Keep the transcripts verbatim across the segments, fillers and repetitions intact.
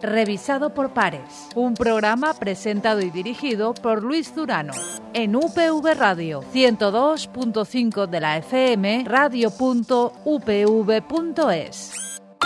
Revisado por pares. Un programa presentado y dirigido por Luis Durano. En U P V Radio, ciento dos punto cinco de la F M, radio punto u p v punto es.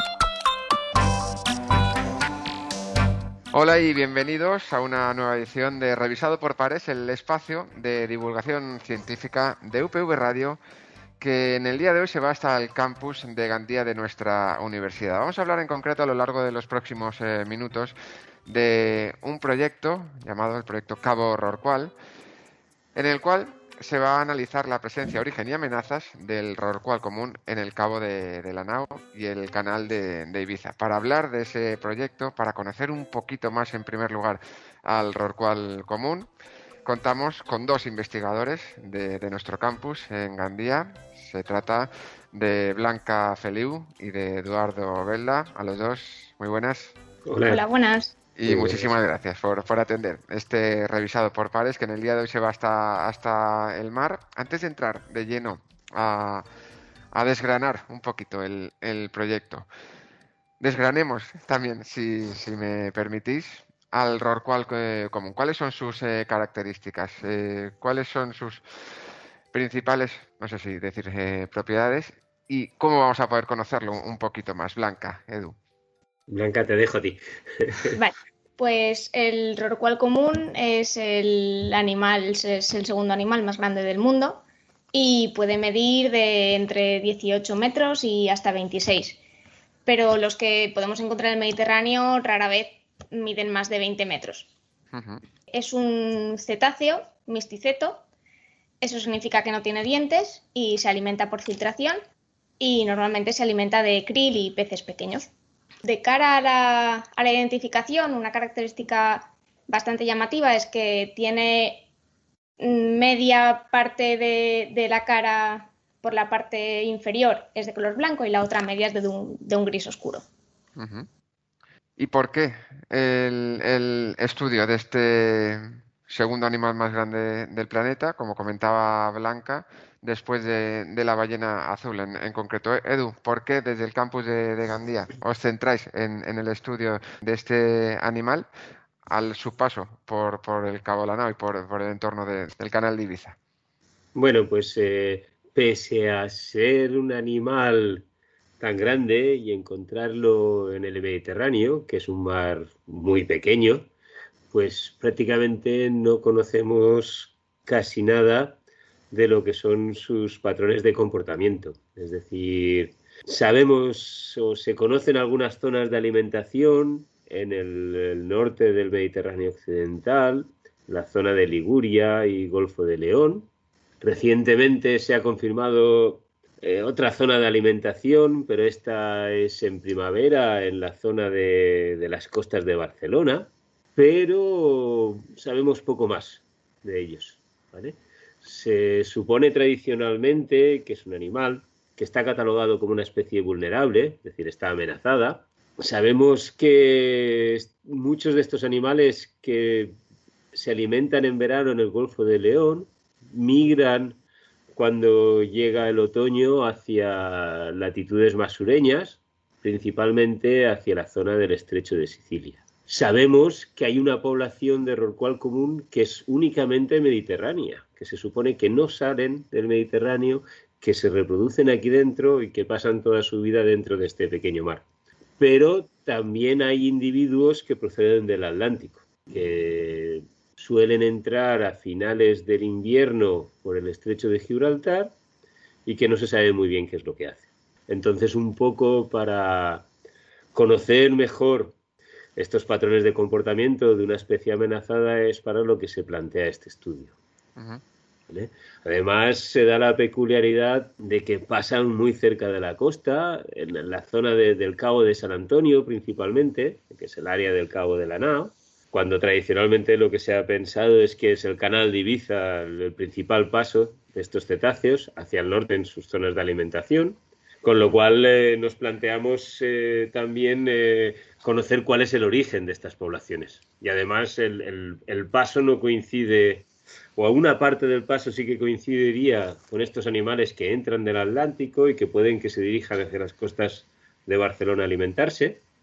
Hola y bienvenidos a una nueva edición de Revisado por pares, el espacio de divulgación científica de U P V Radio, que en el día de hoy se va hasta el campus de Gandía de nuestra universidad. Vamos a hablar en concreto a lo largo de los próximos eh, minutos de un proyecto llamado el proyecto Cabo Rorqual, en el cual se va a analizar la presencia, origen y amenazas del rorcual común en el Cabo de, de Lanao y el canal de, de Ibiza. Para hablar de ese proyecto, para conocer un poquito más en primer lugar al rorcual común, contamos con dos investigadores de, de nuestro campus en Gandía. Se trata de Blanca Feliu y de Eduardo Belda. A los dos, muy buenas. Hola, Hola buenas. Y muchísimas gracias por, por atender este revisado por pares, que en el día de hoy se va hasta, hasta el mar. Antes de entrar de lleno a, a desgranar un poquito el, el proyecto, desgranemos también, si, si me permitís, al rorcual común. ¿Cuáles son sus eh, características? Eh, ¿Cuáles son sus principales, no sé si decir, eh, propiedades? ¿Y cómo vamos a poder conocerlo un poquito más? Blanca, Edu. Blanca, te dejo a ti. Vale, pues el rorcual común es el animal, es el segundo animal más grande del mundo y puede medir de entre dieciocho metros y hasta veintiséis. Pero los que podemos encontrar en el Mediterráneo rara vez miden más de veinte metros. Uh-huh. Es un cetáceo misticeto, eso significa que no tiene dientes y se alimenta por filtración y normalmente se alimenta de krill y peces pequeños. De cara a la, a la identificación, una característica bastante llamativa es que tiene media parte de, de la cara por la parte inferior es de color blanco y la otra media es de un, de un gris oscuro. Uh-huh. ¿Y por qué el, el estudio de este segundo animal más grande del planeta, como comentaba Blanca, después de, de la ballena azul en, en concreto? Edu, ¿por qué desde el campus de, de Gandía os centráis en, en el estudio de este animal al su paso por, por el Cabo Lanao y por, por el entorno de, del canal de Ibiza? Bueno, pues eh, pese a ser un animal tan grande y encontrarlo en el Mediterráneo, que es un mar muy pequeño, pues prácticamente no conocemos casi nada de lo que son sus patrones de comportamiento. Es decir, sabemos o se conocen algunas zonas de alimentación en el, el norte del Mediterráneo occidental, la zona de Liguria y Golfo de León. Recientemente se ha confirmado eh, otra zona de alimentación, pero esta es en primavera en la zona de, de las costas de Barcelona, pero sabemos poco más de ellos, ¿vale? Se supone tradicionalmente que es un animal que está catalogado como una especie vulnerable, es decir, está amenazada. Sabemos que muchos de estos animales que se alimentan en verano en el Golfo de León migran cuando llega el otoño hacia latitudes más sureñas, principalmente hacia la zona del estrecho de Sicilia. Sabemos que hay una población de rorcual común que es únicamente mediterránea, que se supone que no salen del Mediterráneo, que se reproducen aquí dentro y que pasan toda su vida dentro de este pequeño mar. Pero también hay individuos que proceden del Atlántico, que suelen entrar a finales del invierno por el estrecho de Gibraltar y que no se sabe muy bien qué es lo que hacen. Entonces, un poco para conocer mejor estos patrones de comportamiento de una especie amenazada es para lo que se plantea este estudio. Uh-huh. ¿Vale? Además, se da la peculiaridad de que pasan muy cerca de la costa, en la zona de, del Cabo de San Antonio principalmente, que es el área del Cabo de Lanao, cuando tradicionalmente lo que se ha pensado es que es el canal de Ibiza el principal paso de estos cetáceos hacia el norte en sus zonas de alimentación, con lo cual eh, nos planteamos eh, también eh, conocer cuál es el origen de estas poblaciones. Y además el, el, el paso no coincide, o una parte del paso sí que coincidiría con estos animales que entran del Atlántico y que pueden que se dirijan hacia las costas de Barcelona a alimentarse.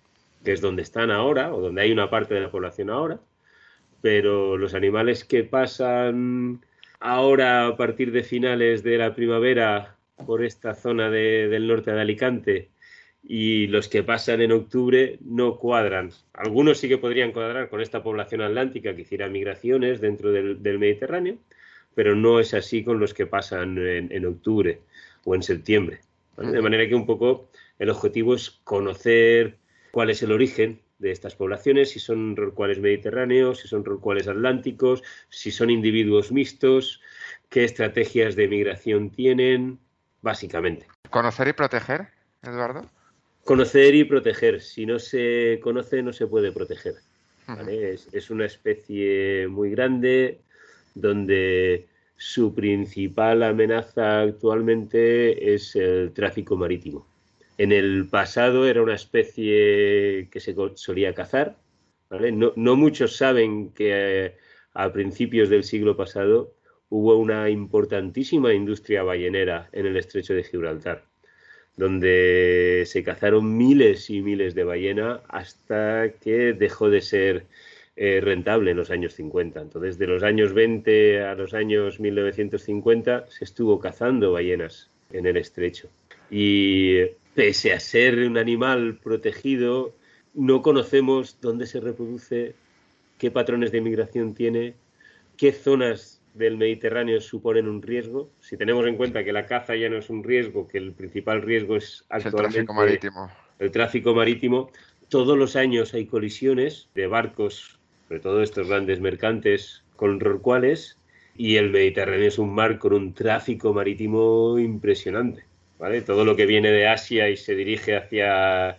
que es donde están ahora, o donde hay una parte de la población ahora, pero los animales que pasan ahora a partir de finales de la primavera por esta zona de, del norte de Alicante y los que pasan en octubre no cuadran. Algunos sí que podrían cuadrar con esta población atlántica que hiciera migraciones dentro del, del Mediterráneo, pero no es así con los que pasan en, en octubre o en septiembre, ¿vale? De manera que un poco el objetivo es conocer cuál es el origen de estas poblaciones, si son rorcuales mediterráneos, si son rorcuales atlánticos, si son individuos mixtos, qué estrategias de migración tienen, básicamente. ¿Conocer y proteger, Eduardo? Conocer y proteger. Si no se conoce, no se puede proteger, ¿vale? Uh-huh. Es, es una especie muy grande donde su principal amenaza actualmente es el tráfico marítimo. En el pasado era una especie que se solía cazar, ¿vale? No, no muchos saben que eh, a principios del siglo pasado hubo una importantísima industria ballenera en el estrecho de Gibraltar, donde se cazaron miles y miles de ballenas hasta que dejó de ser eh, rentable en los años cincuenta. Entonces, de los años veinte a los años mil novecientos cincuenta se estuvo cazando ballenas en el estrecho. Y pese a ser un animal protegido, no conocemos dónde se reproduce, qué patrones de migración tiene, qué zonas del Mediterráneo suponen un riesgo. Si tenemos en cuenta que la caza ya no es un riesgo, que el principal riesgo es actualmente el tráfico marítimo. El tráfico marítimo. Todos los años hay colisiones de barcos, sobre todo estos grandes mercantes, con rorcuales, y el Mediterráneo es un mar con un tráfico marítimo impresionante, ¿vale? Todo lo que viene de Asia y se dirige hacia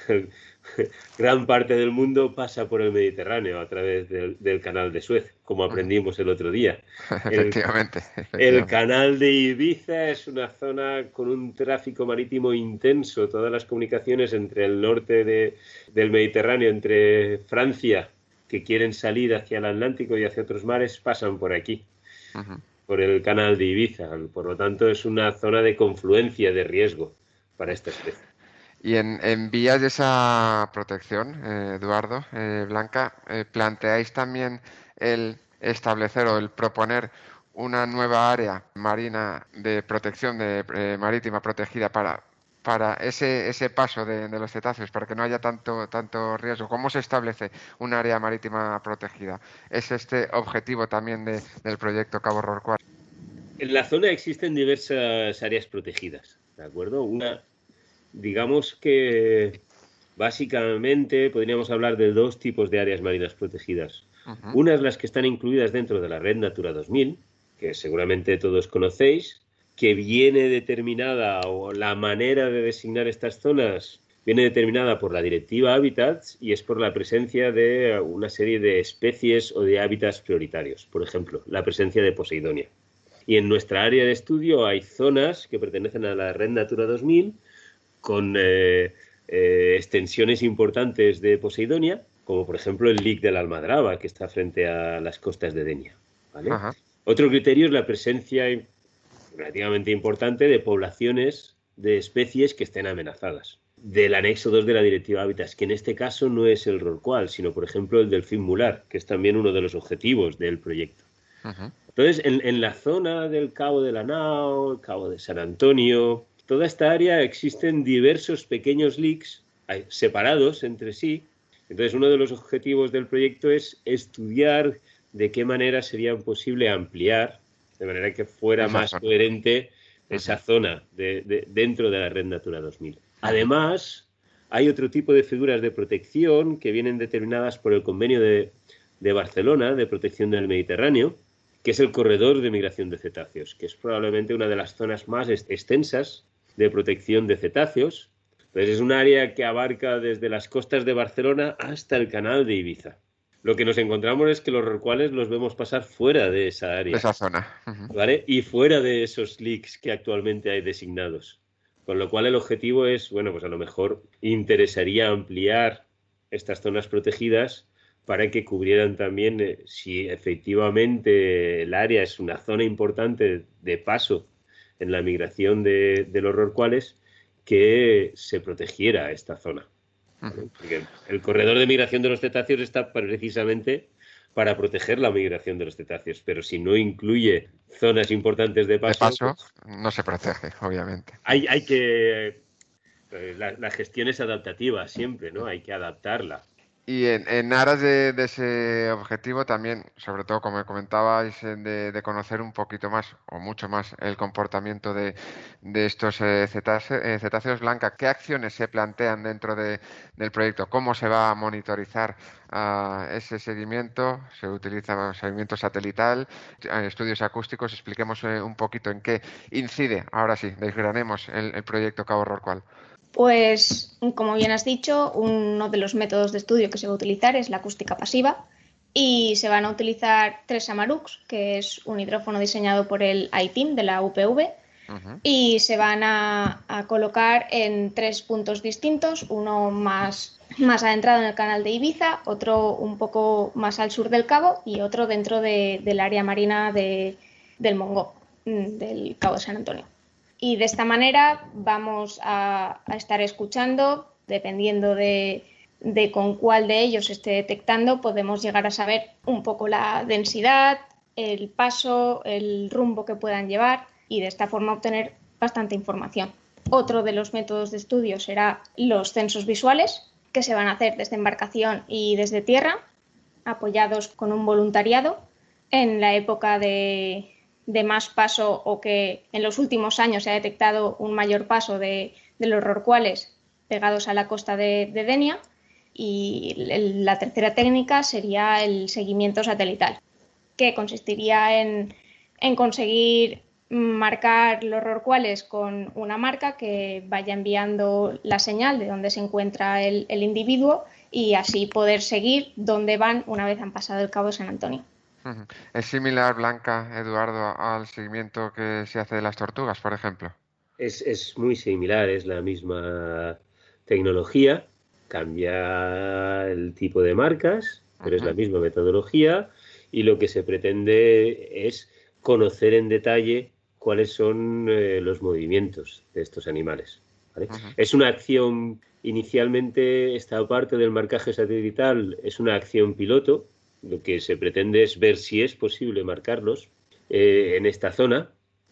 gran parte del mundo pasa por el Mediterráneo a través del, del canal de Suez, como aprendimos el otro día. Efectivamente, el, efectivamente. El canal de Ibiza es una zona con un tráfico marítimo intenso. Todas las comunicaciones entre el norte de, del Mediterráneo, entre Francia, que quieren salir hacia el Atlántico y hacia otros mares, pasan por aquí. Uh-huh. Por el canal de Ibiza. Por lo tanto, es una zona de confluencia de riesgo para esta especie. Y en, en vías de esa protección, eh, Eduardo, eh, Blanca, eh, ¿planteáis también el establecer o el proponer una nueva área marina de protección de, eh, marítima protegida para, para ese, ese paso de, de los cetáceos, para que no haya tanto, tanto riesgo? ¿Cómo se establece un área marítima protegida? ¿Es este objetivo también de, del proyecto Cabo Rorcual? En la zona existen diversas áreas protegidas, ¿de acuerdo? Una, digamos que básicamente podríamos hablar de dos tipos de áreas marinas protegidas. Uh-huh. Unas las que están incluidas dentro de la Red Natura dos mil, que seguramente todos conocéis, que viene determinada, o la manera de designar estas zonas viene determinada por la Directiva Hábitats y es por la presencia de una serie de especies o de hábitats prioritarios. Por ejemplo, la presencia de Poseidonia. Y en nuestra área de estudio hay zonas que pertenecen a la Red Natura dos mil con eh, eh, extensiones importantes de Poseidonia, como por ejemplo el Lic de la Almadraba, que está frente a las costas de Denia, ¿vale? Otro criterio es la presencia relativamente importante de poblaciones de especies que estén amenazadas. Del anexo dos de la Directiva Hábitats, que en este caso no es el rorcual, sino por ejemplo el delfín mular, que es también uno de los objetivos del proyecto. Uh-huh. Entonces, en, en la zona del Cabo de la Nao, el Cabo de San Antonio, toda esta área existen diversos pequeños lics separados entre sí. Entonces, uno de los objetivos del proyecto es estudiar de qué manera sería posible ampliar, de manera que fuera esa más zona. coherente esa uh-huh. zona de, de, dentro de la Red Natura dos mil. Además, hay otro tipo de figuras de protección que vienen determinadas por el Convenio de, de Barcelona de Protección del Mediterráneo, que es el corredor de migración de cetáceos, que es probablemente una de las zonas más extensas de protección de cetáceos. Entonces es un área que abarca desde las costas de Barcelona hasta el canal de Ibiza. Lo que nos encontramos es que los rorcuales los vemos pasar fuera de esa área. De esa zona. Uh-huh. ¿Vale? Y fuera de esos lics que actualmente hay designados. Con lo cual el objetivo es, bueno, pues a lo mejor interesaría ampliar estas zonas protegidas para que cubrieran también, eh, si efectivamente el área es una zona importante de paso en la migración de, de los rorcuales, que se protegiera esta zona. ¿vale? Porque el corredor de migración de los cetáceos está precisamente para proteger la migración de los cetáceos, pero si no incluye zonas importantes de paso, de paso pues, no se protege, obviamente. Hay, hay que... La, la gestión es adaptativa siempre, ¿no? Hay que adaptarla. Y en, en aras de, de ese objetivo también, sobre todo como comentabais, de, de conocer un poquito más o mucho más el comportamiento de, de estos eh, cetáceos, eh, cetáceos, Blanca, ¿qué acciones se plantean dentro de, del proyecto? ¿Cómo se va a monitorizar uh, ese seguimiento? ¿Se utiliza seguimiento satelital, estudios acústicos? Expliquemos eh, un poquito en qué incide, ahora sí, desgranemos el, el proyecto Cabo Rorcual. Pues, como bien has dicho, uno de los métodos de estudio que se va a utilizar es la acústica pasiva y se van a utilizar tres Amaruks, que es un hidrófono diseñado por el I T I M de la U P V, uh-huh. y se van a, a colocar en tres puntos distintos, uno más, más adentrado en el canal de Ibiza, otro un poco más al sur del Cabo y otro dentro de, del área marina de, del Mongó, del Cabo de San Antonio. Y de esta manera vamos a, a estar escuchando, dependiendo de, de con cuál de ellos esté detectando, podemos llegar a saber un poco la densidad, el paso, el rumbo que puedan llevar y de esta forma obtener bastante información. Otro de los métodos de estudio será los censos visuales, que se van a hacer desde embarcación y desde tierra, apoyados con un voluntariado en la época de... de más paso o que en los últimos años se ha detectado un mayor paso de, de los rorcuales pegados a la costa de, de Denia y el, la tercera técnica sería el seguimiento satelital, que consistiría en, en conseguir marcar los rorcuales con una marca que vaya enviando la señal de dónde se encuentra el, el individuo y así poder seguir dónde van una vez han pasado el Cabo de San Antonio. ¿Es similar, Blanca, Eduardo, al seguimiento que se hace de las tortugas, por ejemplo? Es, es muy similar, es la misma tecnología, cambia el tipo de marcas, pero uh-huh. es la misma metodología y lo que se pretende es conocer en detalle cuáles son eh, los movimientos de estos animales, ¿vale? Uh-huh. Es una acción, inicialmente esta parte del marcaje satelital es una acción piloto. Lo que se pretende es ver si es posible marcarlos eh, en esta zona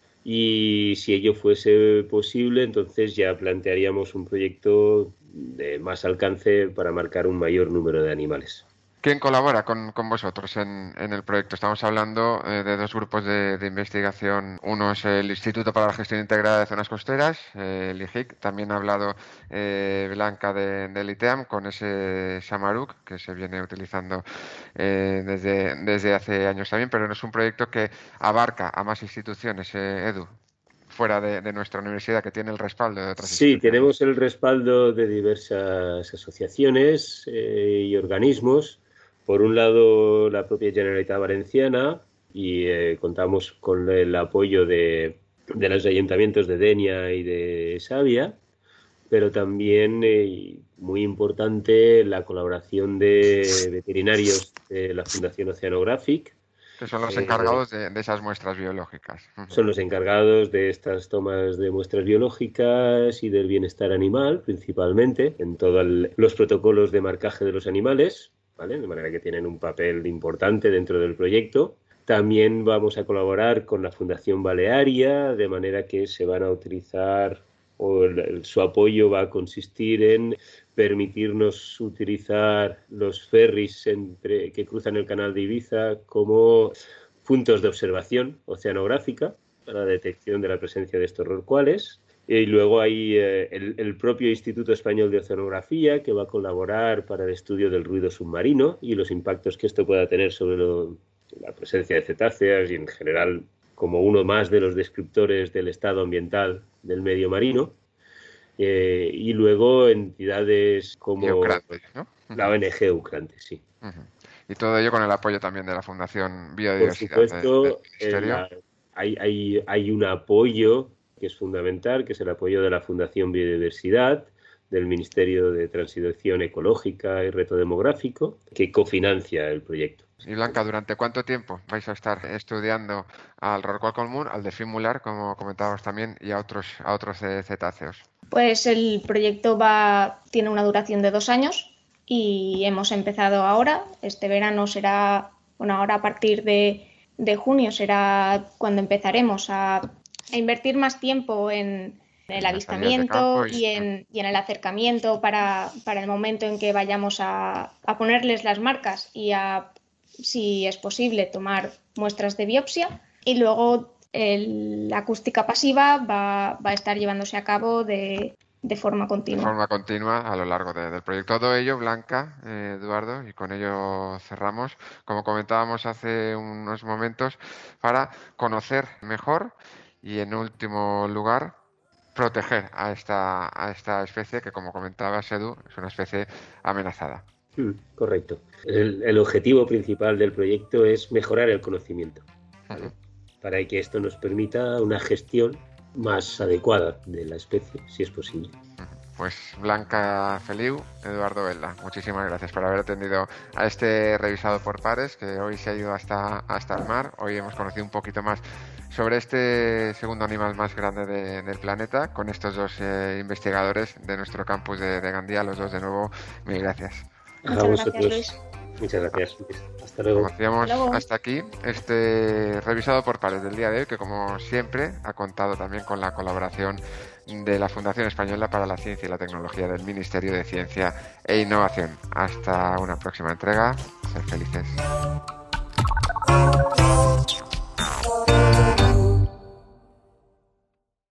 y si ello fuese posible, entonces ya plantearíamos un proyecto de más alcance para marcar un mayor número de animales. ¿Quién colabora con, con vosotros en, en el proyecto? Estamos hablando eh, de dos grupos de, de investigación. Uno es el Instituto para la Gestión Integrada de Zonas Costeras, eh, el I G I C. También ha hablado eh, Blanca de, del I T E A M con ese Samaruk que se viene utilizando eh, desde, desde hace años también, pero no es un proyecto que abarca a más instituciones, eh, Edu, fuera de, de nuestra universidad, que tiene el respaldo de otras sí, instituciones. Sí, tenemos el respaldo de diversas asociaciones eh, y organismos. Por un lado, la propia Generalitat Valenciana y eh, contamos con el apoyo de, de los ayuntamientos de Denia y de Xàbia, pero también, eh, muy importante, la colaboración de veterinarios de la Fundación Oceanographic. Que son los encargados eh, de, de esas muestras biológicas. Son los encargados de estas tomas de muestras biológicas y del bienestar animal, principalmente, en todos los protocolos de marcaje de los animales. ¿Vale? De manera que tienen un papel importante dentro del proyecto. También vamos a colaborar con la Fundación Balearia, de manera que se van a utilizar, o el, el, su apoyo va a consistir en permitirnos utilizar los ferries entre, que cruzan el canal de Ibiza como puntos de observación oceanográfica para la detección de la presencia de estos rorcuales. Y luego hay eh, el, el propio Instituto Español de Oceanografía, que va a colaborar para el estudio del ruido submarino y los impactos que esto pueda tener sobre lo, la presencia de cetáceas y, en general, como uno más de los descriptores del estado ambiental del medio marino. Eh, y luego entidades como Eucrantes, ¿no? la O N G Eucrantes, sí. Uh-huh. Y todo ello con el apoyo también de la Fundación Biodiversidad. Por supuesto, de, de la, hay, hay, hay un apoyo que es fundamental, que es el apoyo de la Fundación Biodiversidad, del Ministerio de Transición Ecológica y Reto Demográfico, que cofinancia el proyecto. Y Blanca, ¿durante cuánto tiempo vais a estar estudiando al rorcual común, al delfín mular, como comentábamos también, y a otros, a otros cetáceos? Pues el proyecto va, tiene una duración de dos años y hemos empezado ahora. Este verano será, bueno, ahora a partir de, de junio será cuando empezaremos a, a invertir más tiempo en el avistamiento y, y, en, y en el acercamiento para, para el momento en que vayamos a, a ponerles las marcas y a, si es posible, tomar muestras de biopsia. Y luego el, la acústica pasiva va, va a estar llevándose a cabo de, de forma continua. De forma continua a lo largo de, del proyecto. Todo ello, Blanca, eh, Eduardo, y con ello cerramos, como comentábamos hace unos momentos, para conocer mejor y, en último lugar, proteger a esta, a esta especie que, como comentaba Edu, es una especie amenazada. Mm, correcto. El, el objetivo principal del proyecto es mejorar el conocimiento, ¿vale? Uh-huh. Para que esto nos permita una gestión más adecuada de la especie, si es posible. Pues Blanca Feliu, Eduardo Velda, muchísimas gracias por haber atendido a este revisado por pares que hoy se ha ido hasta, hasta el mar. Hoy hemos conocido un poquito más sobre este segundo animal más grande de, del planeta con estos dos eh, investigadores de nuestro campus de, de Gandía. Los dos, de nuevo, mil gracias. Muchas gracias, Luis. Muchas gracias. Hasta luego. Como decíamos, hasta aquí este revisado por pares del día de hoy, que como siempre ha contado también con la colaboración de la Fundación Española para la Ciencia y la Tecnología del Ministerio de Ciencia e Innovación. Hasta una próxima entrega. Sed felices.